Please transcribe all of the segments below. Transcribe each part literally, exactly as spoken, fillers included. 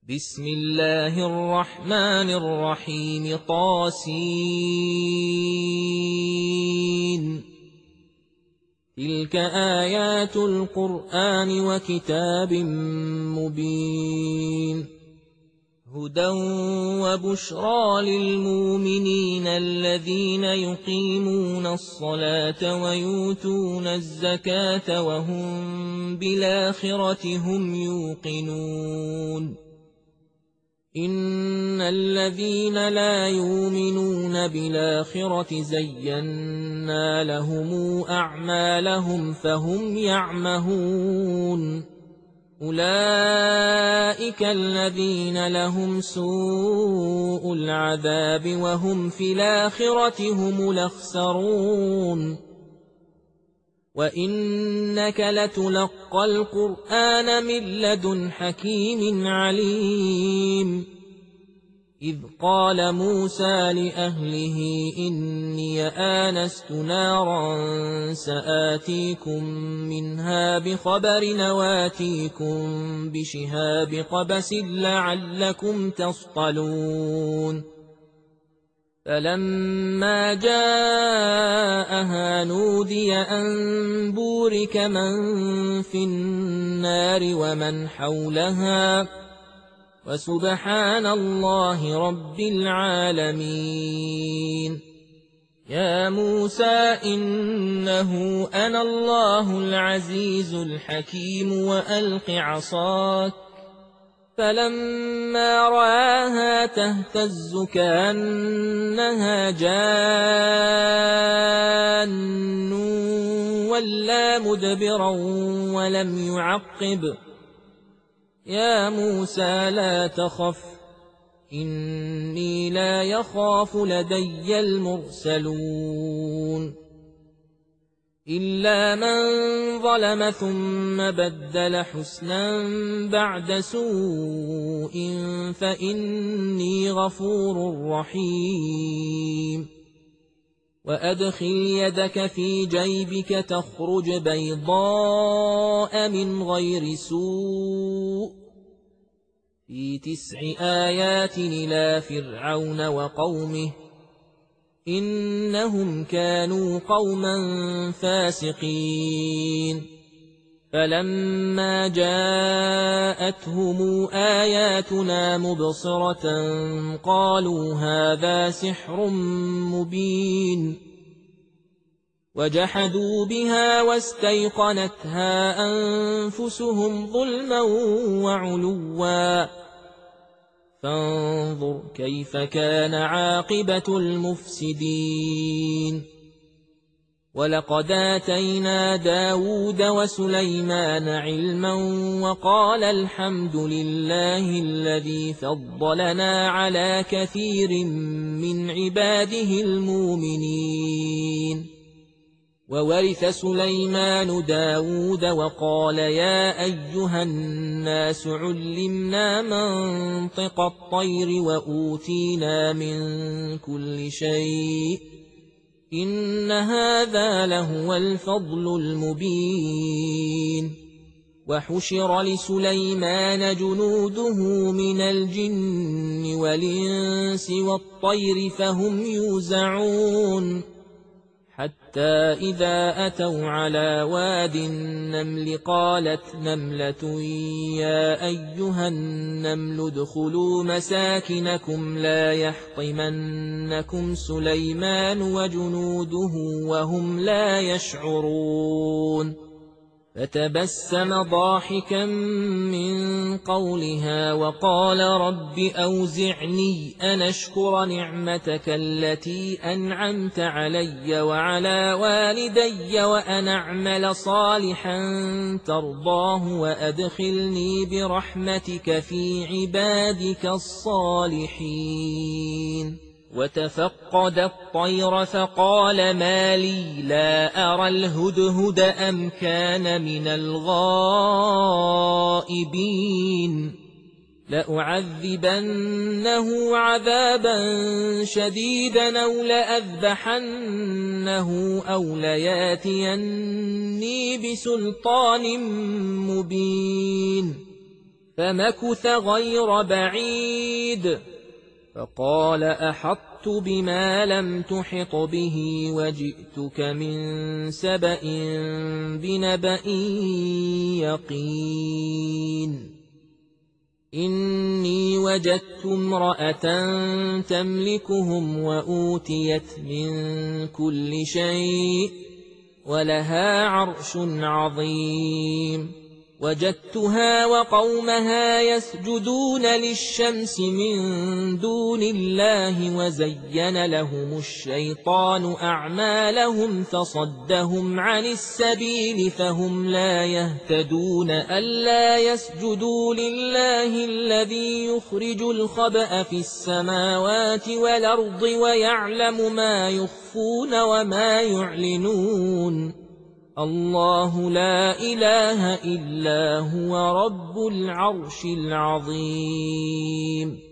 بسم الله الرحمن الرحيم طاسين تلك آيات القرآن وكتاب مبين هدى وبشرى للمؤمنين الذين يقيمون الصلاة ويؤتون الزكاة وهم بالآخرة هم يوقنون إن الذين لا يؤمنون بالآخرة زينا لهم أعمالهم فهم يعمهون أولئك الذين لهم سوء العذاب وهم في الآخرة هم الأخسرون وإنك لتلقى القرآن من لدن حكيم عليم إذ قال موسى لأهله إني آنست نارا سآتيكم منها بخبر وآتيكم بشهاب قبس لعلكم تصطلون فلما جاءها نودي أن بورك من في النار ومن حولها وسبحان الله رب العالمين يا موسى إنه أنا الله العزيز الحكيم وألق عصاك فلما رآها تهتز كأنها جان ولا مدبرا ولم يعقب يا موسى لا تخف إني لا يخاف لدي المرسلون إلا من ظلم ثم بدل حسنا بعد سوء فإني غفور رحيم وأدخل يدك في جيبك تخرج بيضاء من غير سوء في تسع آيات إلى فرعون وقومه إنهم كانوا قوما فاسقين فلما جاءتهم آياتنا مبصرة قالوا هذا سحر مبين وجحدوا بها واستيقنتها أنفسهم ظلما وعلوا فانظر كيف كان عاقبة المفسدين ولقد آتينا داود وسليمان علما وقال الحمد لله الذي فضلنا على كثير من عباده المؤمنين وورث سليمان داود وقال يا أيها الناس علمنا منطق الطير وأوتينا من كل شيء إن هذا لهو الفضل المبين وحشر لسليمان جنوده من الجن والإنس والطير فهم يوزعون حتى إذا أتوا على واد النمل قالت نملة يا أيها النمل ادخلوا مساكنكم لا يحطمنكم سليمان وجنوده وهم لا يشعرون فتبسم ضاحكا من قولها وقال رب أوزعني أن أشكر نعمتك التي أنعمت علي وعلى والدي وأن أعمل صالحا ترضاه وأدخلني برحمتك في عبادك الصالحين وتفقد الطير فقال ما لي لا أرى الهدهد أم كان من الغائبين لأعذبنه عذابا شديدا أو لأذبحنه أو لياتيني بسلطان مبين فمكث غير بعيد فقال أحطت بما لم تحط به وجئتك من سبأ بنبأ يقين إني وجدت امرأة تملكهم وأوتيت من كل شيء ولها عرش عظيم وجدتها وقومها يسجدون للشمس من دون الله وزين لهم الشيطان أعمالهم فصدهم عن السبيل فهم لا يهتدون ألا يسجدوا لله الذي يخرج الخبأ في السماوات والأرض ويعلم ما يخفون وما يعلنون الله لا إله إلا هو رب العرش العظيم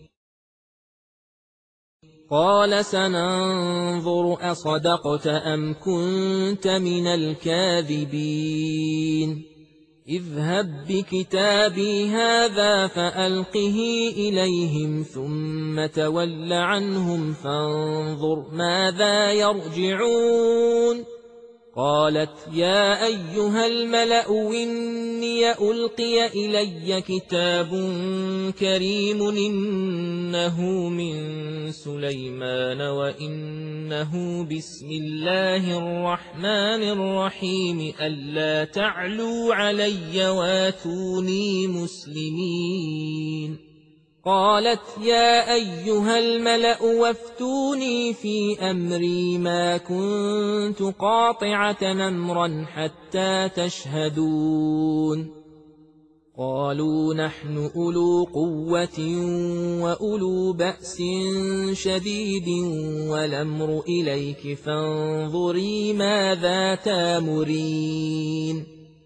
قال سننظر أصدقت أم كنت من الكاذبين اذهب بكتابي هذا فألقه إليهم ثم تول عنهم فانظر ماذا يرجعون قالت يا أيها الملأ إني ألقي إلي كتاب كريم إنه من سليمان وإنه بسم الله الرحمن الرحيم ألا تعلوا علي واتوني مسلمين قالت يا أيها الملأ وافتوني في أمري ما كنت قاطعة أمرا حتى تشهدون قالوا نحن أولو قوة وأولو بأس شديد والأمر إليك فانظري ماذا تامرين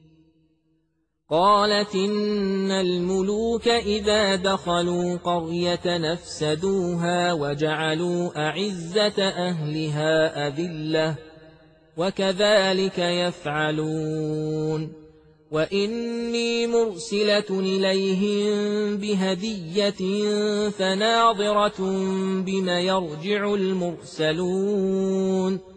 قالت إن الملوك إذا دخلوا قرية نفسدوها وجعلوا أعزة أهلها أذلة وكذلك يفعلون وإني مرسلة إليهم بهدية فناظرة بما يرجع المرسلون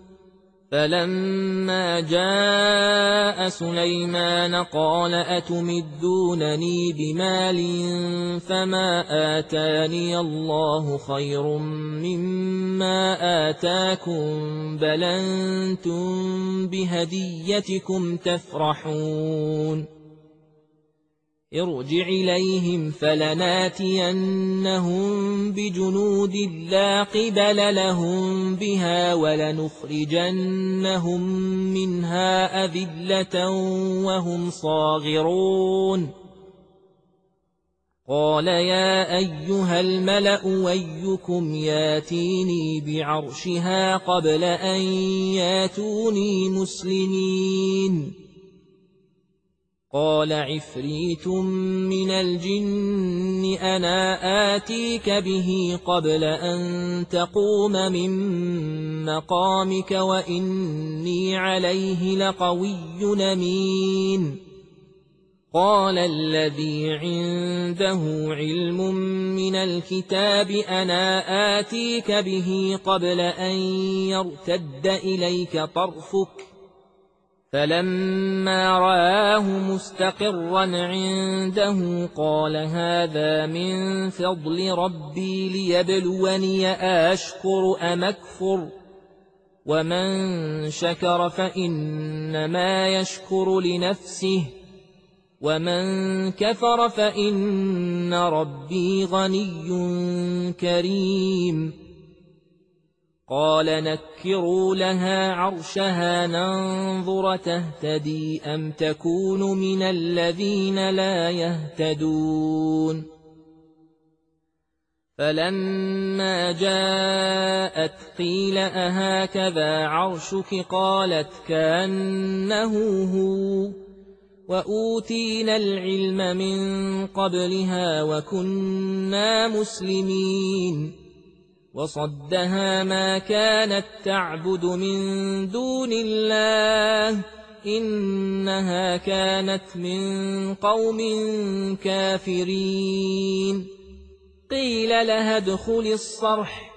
فلما جاء سليمان قال أتمدونني بمال فما آتاني الله خير مما آتاكم بل أنتم بهديتكم تفرحون ارجع إليهم فلناتينهم بجنود لا قبل لهم بها ولنخرجنهم منها أذلة وهم صاغرون قال يا أيها الملأ أيكم ياتيني بعرشها قبل أن ياتوني مسلمين قال عفريت من الجن أنا آتيك به قبل أن تقوم من مقامك وإني عليه لقوي أمين قال الذي عنده علم من الكتاب أنا آتيك به قبل أن يرتد إليك طرفك فلما رآه مستقرا عنده قال هذا من فضل ربي ليبلوني أشكر أم أكفر ومن شكر فإنما يشكر لنفسه ومن كفر فإن ربي غني كريم قال نكروا لها عرشها ننظر تهتدي أم تكون من الذين لا يهتدون فلما جاءت قيل أهكذا عرشك قالت كأنه هو وأوتينا العلم من قبلها وكنا مسلمين وصدها ما كانت تعبد من دون الله إنها كانت من قوم كافرين قيل لها ادخل الصرح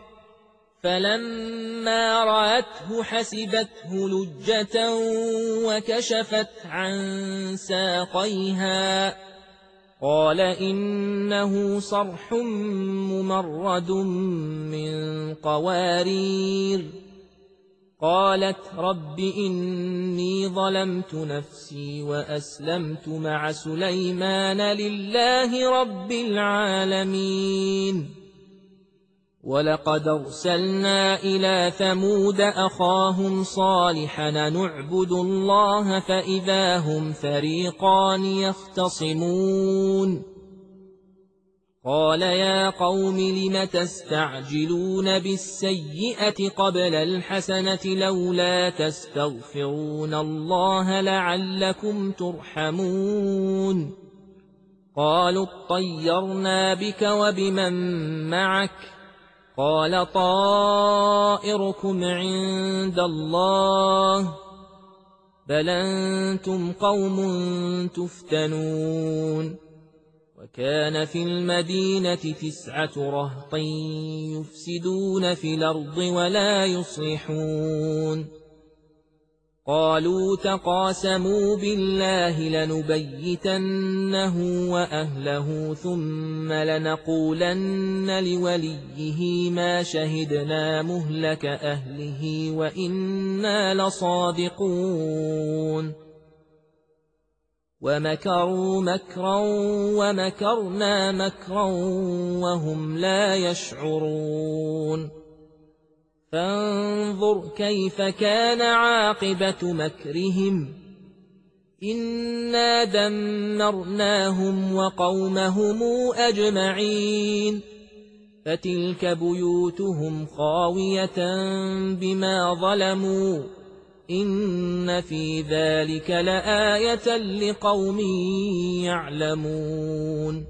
فلما رأته حسبته لجة وكشفت عن ساقيها قال إنه صرح ممرد من قوارير قالت رب إني ظلمت نفسي وأسلمت مع سليمان لله رب العالمين ولقد أرسلنا إلى ثمود أخاهم صالحا نعبد الله فإذا هم فريقان يختصمون قال يا قوم لم تستعجلون بالسيئة قبل الحسنة لولا تستغفرون الله لعلكم ترحمون قالوا اطيرنا بك وبمن معك قال طائركم عند الله بل أنتم قوم تفتنون وكان في المدينة تسعة رهط يفسدون في الأرض ولا يصلحون قالوا تقاسموا بالله لنبيتنه وأهله ثم لنقولن لوليه ما شهدنا مهلك أهله وإنا لصادقون ومكروا مكرا ومكرنا مكرا وهم لا يشعرون فانظر كيف كان عاقبة مكرهم إنا دمرناهم وقومهم أجمعين فتلك بيوتهم خاوية بما ظلموا إن في ذلك لآية لقوم يعلمون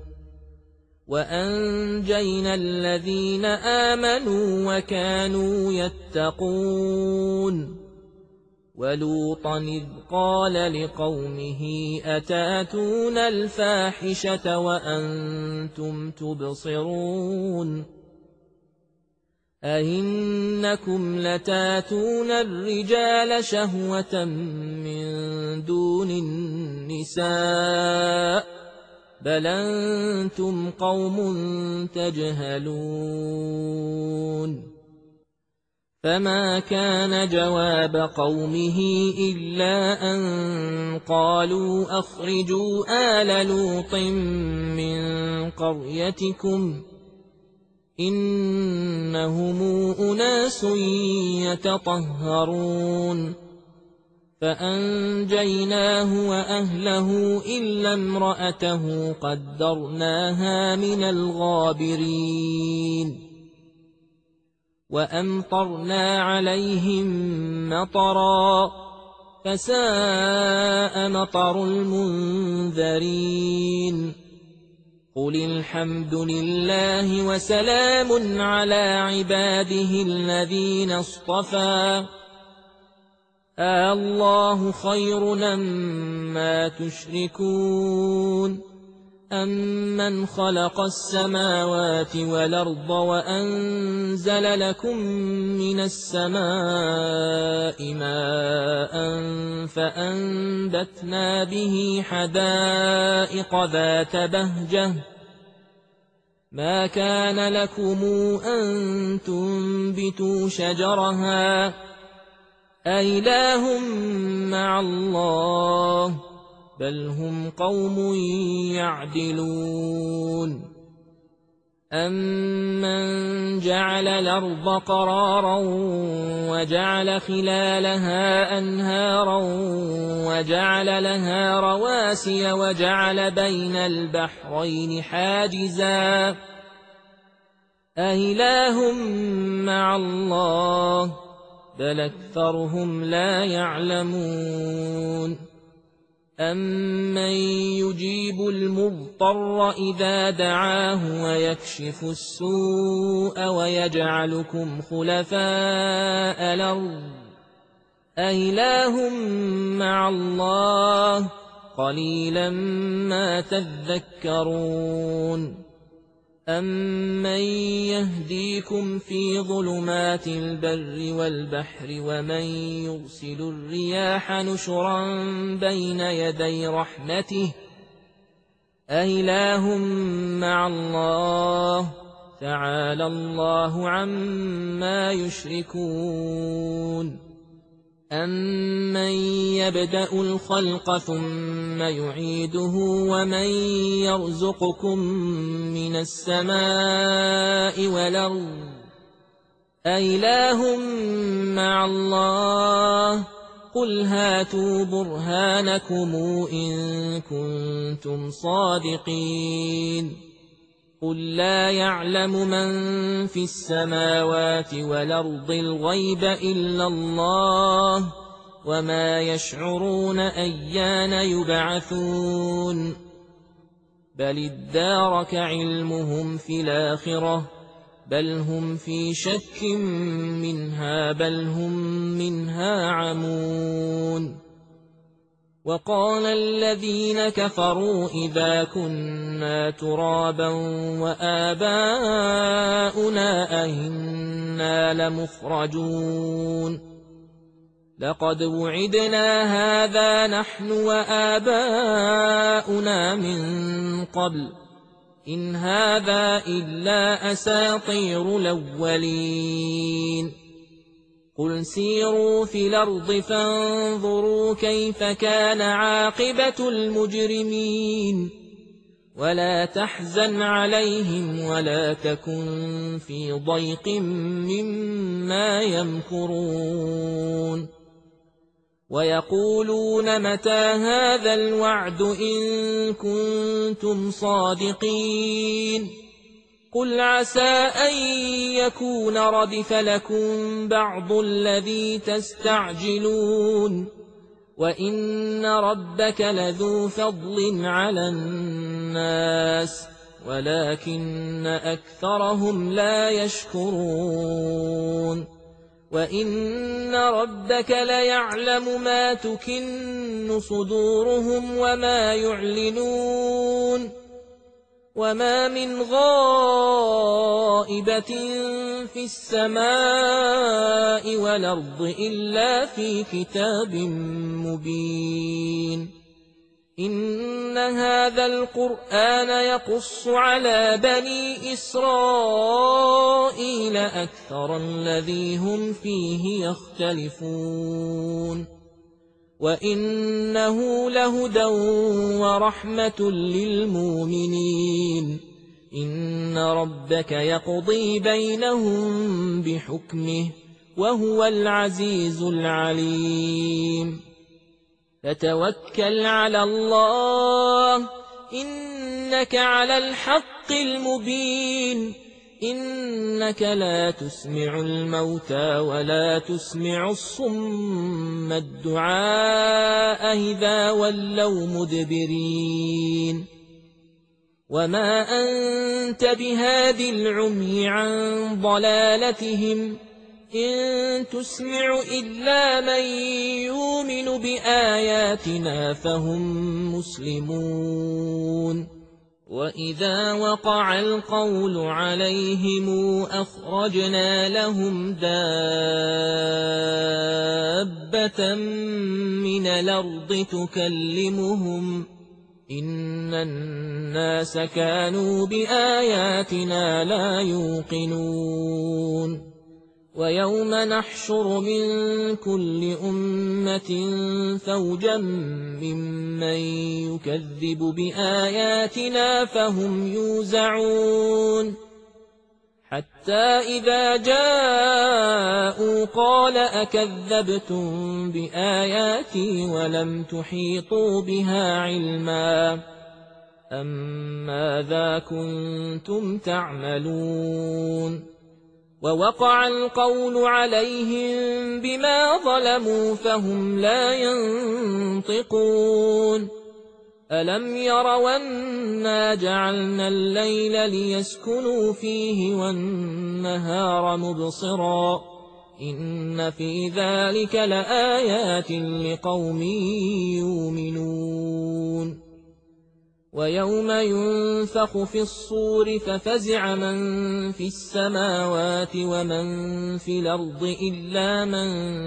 وأنجينا الذين آمنوا وكانوا يتقون ولوطا إذ قال لقومه أتاتون الفاحشة وأنتم تبصرون أئنكم لتاتون الرجال شهوة من دون النساء بل أنتم قوم تجهلون فما كان جواب قومه إلا أن قالوا أخرجوا آل لوط من قريتكم إنهم أناس يتطهرون فأنجيناه وأهله إلا امرأته قدرناها من الغابرين وأمطرنا عليهم مطرا فساء مطر المنذرين قل الحمد لله وسلام على عباده الذين اصطفى الله خير أما تشركون أمن خلق السماوات والأرض وأنزل لكم من السماء ماء فأنبتنا به حدائق ذات بهجة ما كان لكم أن تنبتوا شجرها أإله مع الله بل هم قوم يعدلون أمن جعل الأرض قرارا وجعل خلالها أنهارا وجعل لها رواسي وجعل بين البحرين حاجزا أإله مع الله بل أكثرهم لا يعلمون أمن يجيب المضطر إذا دعاه ويكشف السوء ويجعلكم خلفاء الأرض أإله مع الله قليلا ما تذكرون أمن يهديكم في ظلمات البر والبحر ومن يرسل الرياح نشرا بين يدي رحمته أإله مع الله تعالى الله عما يشركون أمن يبدأ الخلق ثم يعيده ومن يرزقكم من السماء والأرض أإله مع الله قل هاتوا برهانكم إن كنتم صادقين قل لا يعلم من في السماوات والأرض الغيب إلا الله وما يشعرون أيان يبعثون بل ادارك علمهم في الآخرة بل هم في شك منها بل هم منها عمون وقال الذين كفروا إذا كنا ترابا وآباؤنا أئنا لمخرجون لقد وعدنا هذا نحن وآباؤنا من قبل إن هذا إلا أساطير الأولين قل سيروا في الأرض فانظروا كيف كان عاقبة المجرمين ولا تحزن عليهم ولا تكن في ضيق مما يمكرون ويقولون متى هذا الوعد إن كنتم صادقين قل عسى أن يكون ردف لكم بعض الذي تستعجلون وإن ربك لذو فضل على الناس ولكن أكثرهم لا يشكرون وإن ربك ليعلم ما تكن صدورهم وما يعلنون وما من غائبة في السماء والأرض إلا في كتاب مبين إن هذا القرآن يقص على بني إسرائيل أكثر الذي هم فيه يختلفون وإنه لهدى ورحمة للمؤمنين إن ربك يقضي بينهم بحكمه وهو العزيز العليم فتوكل على الله إنك على الحق المبين إنك لا تسمع الموتى ولا تسمع الصم الدعاء إذا ولوا مدبرين وما أنت بهادي العمي عن ضلالتهم إن تسمع إلا من يؤمن بآياتنا فهم مسلمون وإذا وقع القول عليهم أخرجنا لهم دابة من الأرض تكلمهم إن الناس كانوا بآياتنا لا يوقنون ويوم نحشر من كل أمة فوجا ممن يكذب بآياتنا فهم يوزعون حتى إذا جاءوا قال أكذبتم بآياتي ولم تحيطوا بها علما أم ماذا كنتم تعملون ووقع القول عليهم بما ظلموا فهم لا ينطقون ألم يروا أنا جعلنا الليل ليسكنوا فيه والنهار مبصرا إن في ذلك لآيات لقوم يؤمنون ويوم ينفخ في الصور ففزع من في السماوات ومن في الأرض إلا من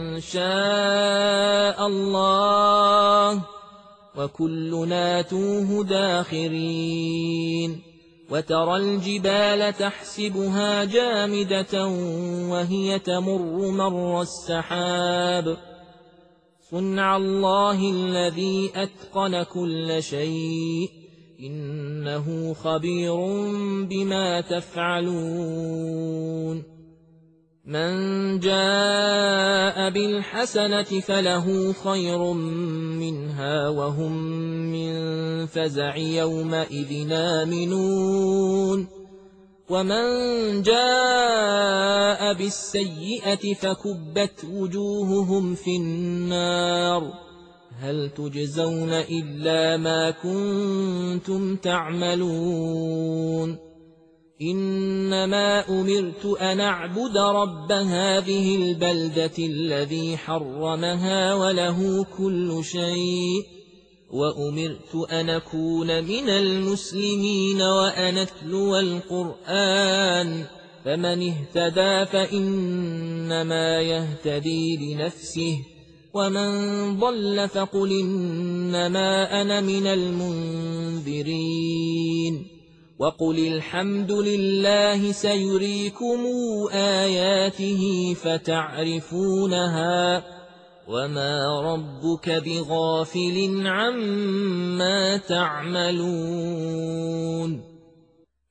شاء الله وكلنا توه داخرين وترى الجبال تحسبها جامدة وهي تمر مر السحاب صنع الله الذي أتقن كل شيء إنه خبير بما تفعلون من جاء بالحسنة فله خير منها وهم من فزع يومئذ آمنون ومن جاء بالسيئة فكبت وجوههم في النار هل تجزون إلا ما كنتم تعملون إنما أمرت أن أعبد رب هذه البلدة الذي حرمها وله كل شيء وأمرت أن أكون من المسلمين وأن أتلو القرآن فمن اهتدى فإنما يهتدي لنفسه ومن ضل فقل إنما أنا من المنذرين وقل الحمد لله سيريكم آياته فتعرفونها وما ربك بغافل عما تعملون